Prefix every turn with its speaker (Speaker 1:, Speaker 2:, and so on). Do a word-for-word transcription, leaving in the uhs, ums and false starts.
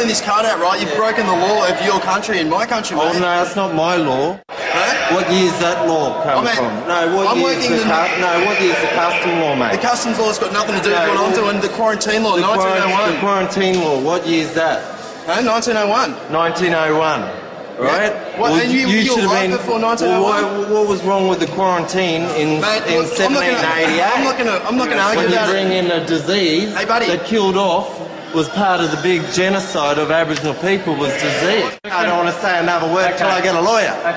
Speaker 1: pulling this card out, right, you've broken the law of your country and my country,
Speaker 2: Oh
Speaker 1: mate.
Speaker 2: no, that's not my law.
Speaker 1: Huh?
Speaker 2: What year's that law come
Speaker 1: I mean,
Speaker 2: from? No, what
Speaker 1: I'm
Speaker 2: year's
Speaker 1: working
Speaker 2: the
Speaker 1: in-
Speaker 2: cu- no, what year's the custom law, mate?
Speaker 1: The customs law's got nothing to do with
Speaker 2: No,
Speaker 1: what I'm
Speaker 2: well,
Speaker 1: doing. The quarantine law,
Speaker 2: the,
Speaker 1: nineteen oh
Speaker 2: quarant- the
Speaker 1: one.
Speaker 2: quarantine law. What year's that?
Speaker 1: Huh? nineteen oh one.
Speaker 2: nineteen oh one. Right?
Speaker 1: What, and you- you
Speaker 2: should
Speaker 1: were
Speaker 2: have
Speaker 1: right
Speaker 2: been.
Speaker 1: before nineteen oh one?
Speaker 2: Well, what, what was wrong with the quarantine in
Speaker 1: Mate,
Speaker 2: in
Speaker 1: look, I'm not
Speaker 2: seventeen
Speaker 1: gonna-
Speaker 2: eighty-eight?
Speaker 1: I'm not gonna- I'm not gonna argue
Speaker 2: when you
Speaker 1: about it.
Speaker 2: bring in a disease
Speaker 1: Hey, buddy.
Speaker 2: that killed off was part of the big genocide of Aboriginal people was disease. I don't want to say another word till I get a lawyer.